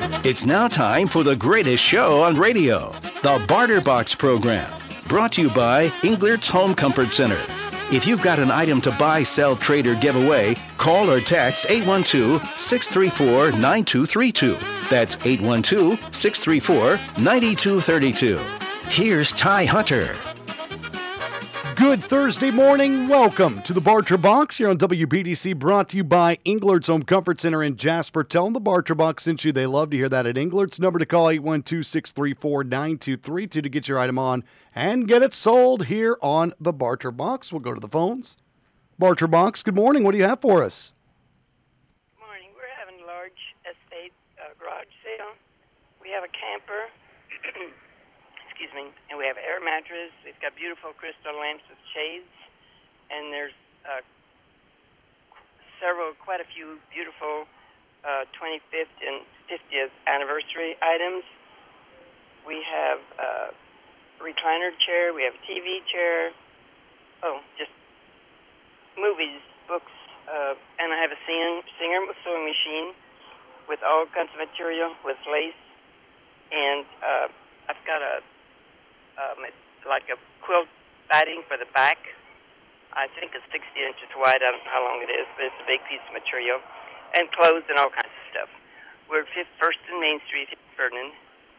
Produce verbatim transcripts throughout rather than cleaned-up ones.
It's now time for the greatest show on radio, the Barter Box program, brought to you by Englert's Home Comfort Center. If you've got an item to buy, sell, trade, or give away, call or text eight one two, six three four, nine two three two. That's eight one two, six three four, nine two three two. Here's Ty Hunter. Good Thursday morning. Welcome to the Barter Box here on W B D C, brought to you by Englert's Home Comfort Center in Jasper. Tell them the Barter Box sent you. They love to hear that at Englert's. Number to call eight one two, six three four, nine two three two to get your item on and get it sold here on the Barter Box. We'll go to the phones. Barter Box, good morning. What do you have for us? Good morning. We're having a large estate uh, garage sale. We have a camper. Excuse me, and we have air mattress. We've got beautiful crystal lamps with shades, and there's uh, several, quite a few beautiful uh, twenty-fifth and fiftieth anniversary items. We have a recliner chair. We have a T V chair. Oh, just movies, books, uh, and I have a sing- Singer sewing machine with all kinds of material, with lace, and uh, I've got a Um, it's like a quilt batting for the back. I think it's sixty inches wide. I don't know how long it is, but it's a big piece of material. And clothes and all kinds of stuff. We're at fifth, first and Main Street, Vernon.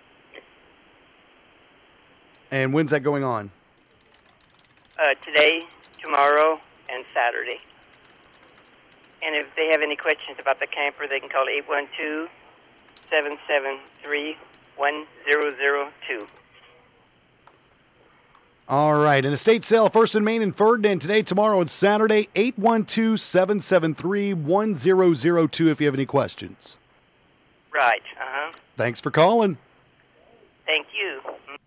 And when's that going on? Uh, today, tomorrow, and Saturday. And if they have any questions about the camper, they can call eight one two, seven seven three, one zero zero two. All right, an estate sale, First and Main in Ferdinand today, tomorrow, and Saturday, eight one two, seven seven three, one zero zero two if you have any questions. Right, uh-huh. Thanks for calling. Thank you.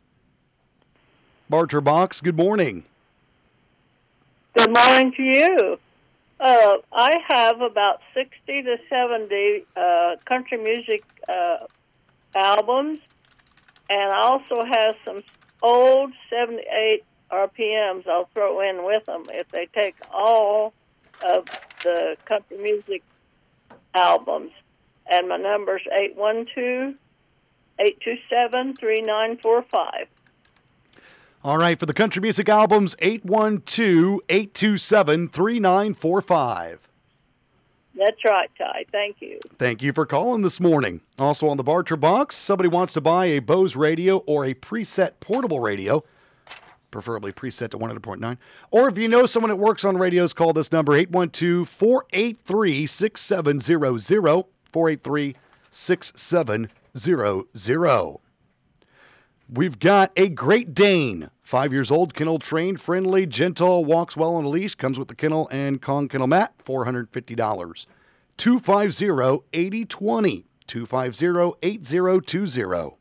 Barter Box, good morning. Good morning to you. Uh, I have about sixty to seventy uh, country music uh, albums, and I also have some old seventy-eight R P Ms I'll throw in with them if they take all of the country music albums. And my number's eight one two, eight two seven, three nine four five. All right, for the country music albums, eight one two, eight two seven, three nine four five. That's right, Ty. Thank you. Thank you for calling this morning. Also on the Barter Box, somebody wants to buy a Bose radio or a preset portable radio, preferably preset to one hundred point nine. Or if you know someone that works on radios, call this number, eight one two, four eight three, six seven zero zero, four eight three, six seven zero zero. We've got a Great Dane, five years old, kennel trained, friendly, gentle, walks well on a leash, comes with the kennel and Kong kennel mat, four hundred fifty dollars. two five zero, eight zero two zero, two five zero, eight zero two zero.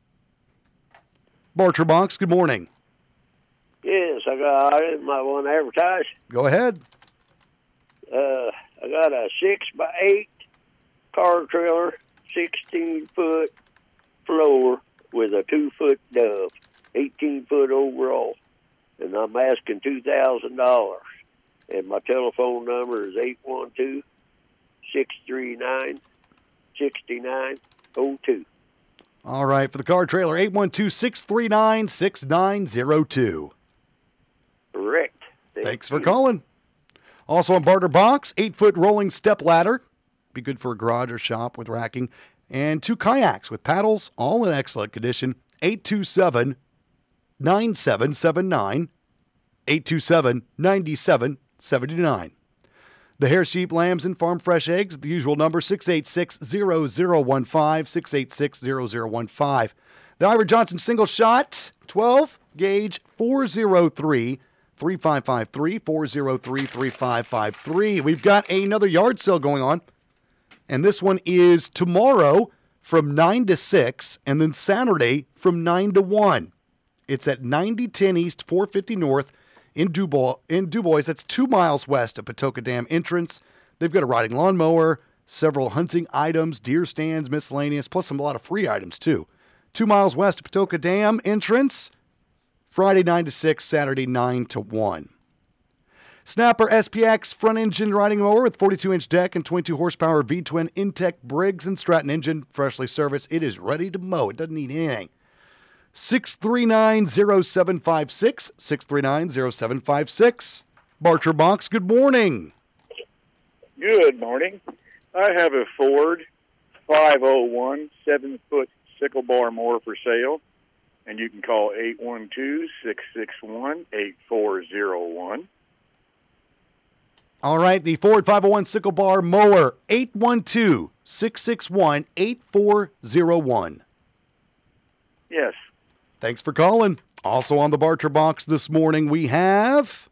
Barter Box, good morning. Yes, I got, I might want to advertise. Go ahead. Uh, I got a six by eight car trailer, sixteen foot floor with a two foot dove, eighteen foot overall, and I'm asking two thousand dollars. And my telephone number is eight one two, six three nine, six nine zero two. All right, for the car trailer, eight one two, six three nine, six nine zero two. Correct. Thank Thanks you. for calling. Also on Barter Box, eight-foot rolling step ladder. Be good for a garage or shop with racking. And two kayaks with paddles, all in excellent condition. eight two seven, nine seven seven nine. eight two seven, nine seven seven nine. The hair sheep, lambs, and farm fresh eggs, the usual number, six eight six, zero zero one five, six eight six, zero zero one five. The Ivor Johnson single shot, twelve gauge, four zero three, three five five three, four zero three, three five five three. We've got another yard sale going on, and this one is tomorrow from nine to six, and then Saturday from nine to one. It's at ninety ten East, four fifty North in Dubois. In Dubois, that's two miles west of Patoka Dam entrance. They've got a riding lawnmower, several hunting items, deer stands, miscellaneous, plus some a lot of free items too. Two miles west of Patoka Dam entrance. Friday nine to six, Saturday nine to one. Snapper S P X front engine riding mower with forty-two inch deck and twenty-two horsepower V-twin Intech Briggs and Stratton engine, freshly serviced. It is ready to mow. It doesn't need anything. six three nine, zero seven five six, six three nine, zero seven five six. Barter Box, good morning. Good morning. I have a Ford five oh one seven-foot sickle bar mower for sale, and you can call eight one two, six six one, eight four zero one. All right, the Ford five oh one sickle bar mower, eight one two, six six one, eight four zero one. Yes. Thanks for calling. Also on the Barter Box this morning, we have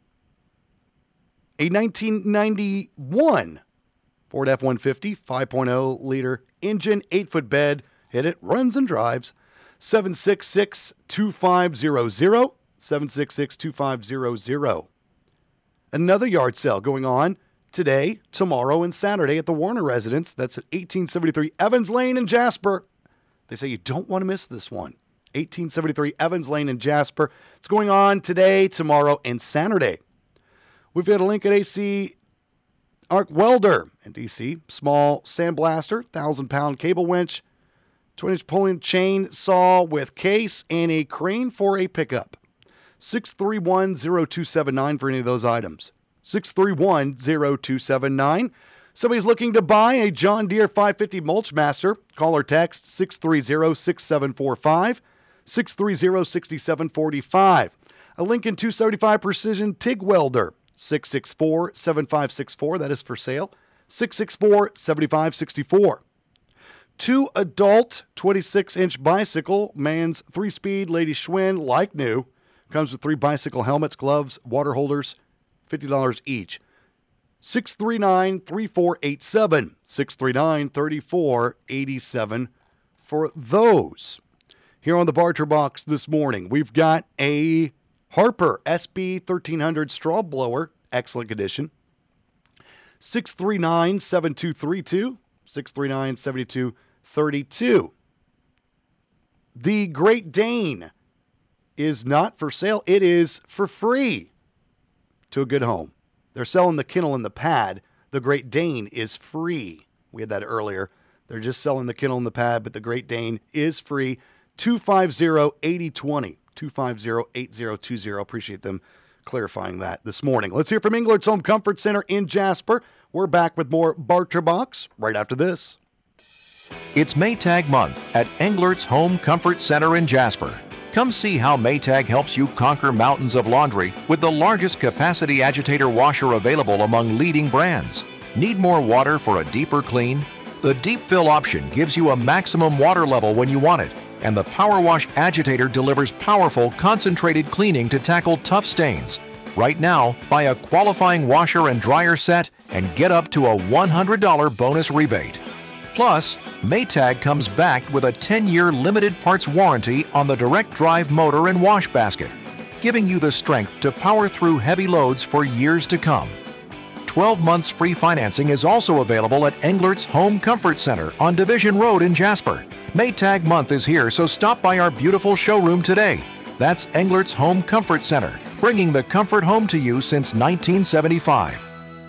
a nineteen ninety-one Ford F one fifty five point oh liter engine, eight-foot bed. Hit it, runs and drives. seven six six, two five zero zero, seven six six, two five zero zero. Another yard sale going on today, tomorrow, and Saturday at the Warner residence. That's at eighteen seventy-three Evans Lane in Jasper. They say you don't want to miss this one. eighteen seventy-three Evans Lane in Jasper. It's going on today, tomorrow, and Saturday. We've got a Lincoln A C Arc Welder in D C. Small sandblaster, one thousand pound cable winch, twenty inch pulling chain saw with case, and a crane for a pickup. six three one, zero two seven nine for any of those items. six three one, zero two seven nine. Somebody's looking to buy a John Deere five fifty Mulchmaster. Call or text six three zero, six seven four five, six three zero, six seven four five. A Lincoln two seventy-five Precision TIG Welder, six six four, seven five six four. That is for sale. six six four, seven five six four. Two adult twenty-six inch bicycle, man's three-speed Lady Schwinn, like new. Comes with three bicycle helmets, gloves, water holders, fifty dollars each. six three nine, three four eight seven. six three nine, three four eight seven for those. Here on the Barter Box this morning, we've got a Harper S B thirteen hundred straw blower, excellent condition. six three nine, seven two three two. six three nine, seven two three two. The Great Dane is not for sale. It is for free to a good home. They're selling the kennel and the pad. The Great Dane is free. We had that earlier. They're just selling the kennel and the pad, but the Great Dane is free. two five zero, eight zero two zero. two five zero, eight zero two zero. Appreciate them clarifying that this morning. Let's hear from Englert's Home Comfort Center in Jasper. We're back with more Barter Box right after this. It's Maytag month at Englert's Home Comfort Center in Jasper. Come see how Maytag helps you conquer mountains of laundry with the largest capacity agitator washer available among leading brands. Need more water for a deeper clean? The Deep Fill option gives you a maximum water level when you want it, and the Power Wash agitator delivers powerful, concentrated cleaning to tackle tough stains. Right now, buy a qualifying washer and dryer set and get up to a one hundred dollars bonus rebate. Plus, Maytag comes backed with a ten year limited parts warranty on the direct drive motor and wash basket, giving you the strength to power through heavy loads for years to come. twelve months free financing is also available at Englert's Home Comfort Center on Division Road in Jasper. Maytag month is here, so stop by our beautiful showroom today. That's Englert's Home Comfort Center, bringing the comfort home to you since nineteen seventy-five.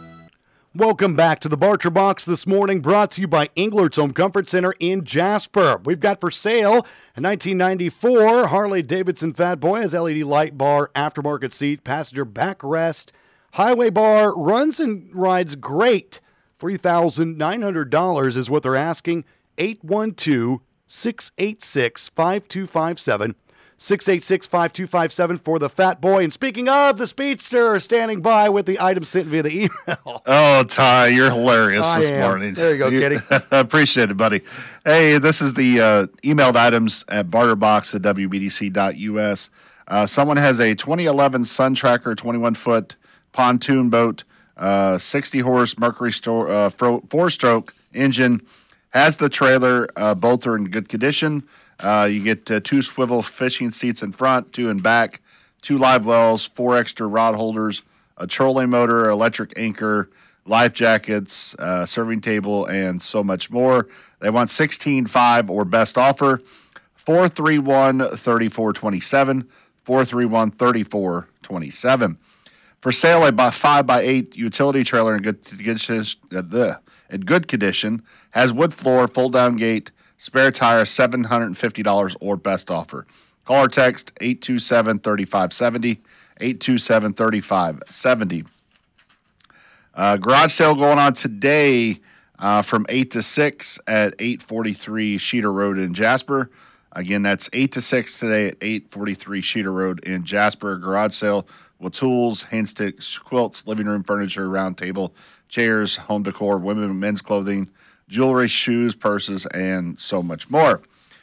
Welcome back to the Barter Box this morning, brought to you by Englert's Home Comfort Center in Jasper. We've got for sale a nineteen ninety-four Harley-Davidson Fat Boy, has L E D light bar, aftermarket seat, passenger backrest, highway bar, runs and rides great. three thousand nine hundred dollars is what they're asking. eight one two, six eight six, five two five seven. six eight six, five two five seven for the Fat Boy. And speaking of the Speedster, standing by with the item sent via the email. Oh, Ty, you're hilarious I this am. morning. There you go, Kitty. Appreciate it, buddy. Hey, this is the uh, emailed items at barterbox at w b d c dot u s. Uh, someone has a twenty eleven Sun Tracker twenty-one foot pontoon boat, uh, sixty horse Mercury sto- uh, fro- four-stroke engine, has the trailer, uh, bolter in good condition. Uh, you get uh, two swivel fishing seats in front, two in back, two live wells, four extra rod holders, a trolling motor, electric anchor, life jackets, uh, serving table, and so much more. They want sixteen five or best offer, four three one, three four two seven, four three one, three four two seven. For sale, a five by eight utility trailer in good condition, uh, the, in good condition, has wood floor, fold-down gate, spare tire, seven hundred fifty dollars or best offer. Call or text eight two seven, three five seven zero, eight two seven, three five seven zero. Uh, garage sale going on today uh, from eight to six at eight forty-three Sheeter Road in Jasper. Again, that's eight to six today at eight forty-three Sheeter Road in Jasper. Garage sale with tools, hand sticks, quilts, living room furniture, round table, chairs, home decor, women and men's clothing, jewelry, shoes, purses, and so much more.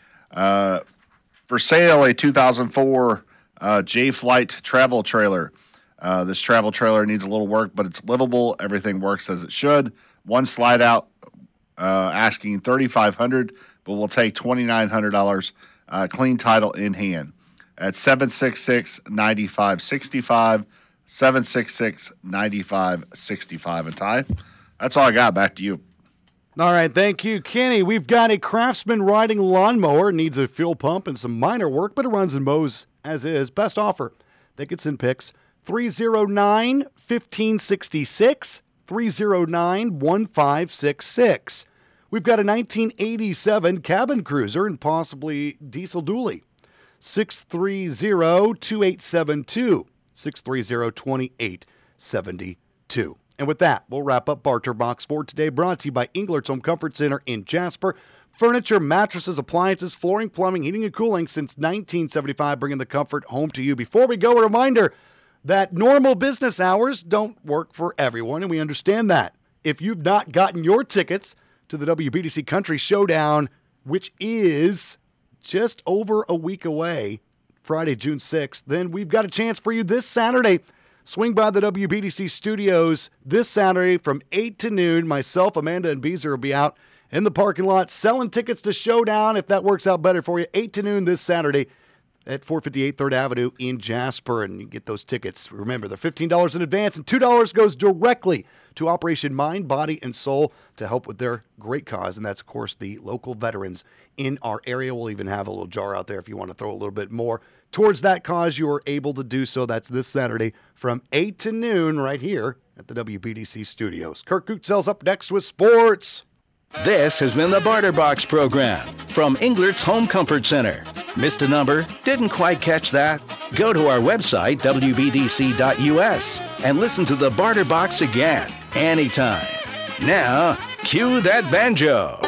Uh, for sale, a two thousand four uh, J-Flight travel trailer. Uh, this travel trailer needs a little work, but it's livable. Everything works as it should. One slide out, uh, asking thirty-five hundred dollars, but we'll take twenty-nine hundred dollars uh, clean title in hand. At seven six six, nine five six five, seven six six, nine five six five. And Ty, that's all I got. Back to you. All right, thank you, Kenny. We've got a Craftsman riding lawnmower. Needs a fuel pump and some minor work, but it runs and mows as is. Best offer. Think it's in picks. three oh nine, one five six six, three oh nine, one five six six. We've got a nineteen eighty-seven cabin cruiser and possibly diesel dually. six three zero, two eight seven two, six three zero, two eight seven two. And with that, we'll wrap up Barter Box for today, brought to you by Englert's Home Comfort Center in Jasper. Furniture, mattresses, appliances, flooring, plumbing, heating, and cooling since nineteen seventy-five, bringing the comfort home to you. Before we go, a reminder that normal business hours don't work for everyone, and we understand that. If you've not gotten your tickets to the W B D C Country Showdown, which is just over a week away, Friday, June sixth, then we've got a chance for you this Saturday. Swing by the W B D C studios this Saturday from eight to noon. Myself, Amanda, and Beezer will be out in the parking lot selling tickets to Showdown, if that works out better for you. eight to noon this Saturday at four fifty-eight third Avenue in Jasper, and you get those tickets. Remember, they're fifteen dollars in advance, and two dollars goes directly to Operation Mind, Body, and Soul to help with their great cause, and that's, of course, the local veterans in our area. We'll even have a little jar out there if you want to throw a little bit more towards that cause. You are able to do so. That's this Saturday from eight to noon right here at the W B D C studios. Kirk Gootzel's up next with sports. This has been the Barter Box program from Englert's Home Comfort Center. Missed a number? Didn't quite catch that? Go to our website, W B D C dot U S, and listen to the Barter Box again, anytime. Now, cue that banjo.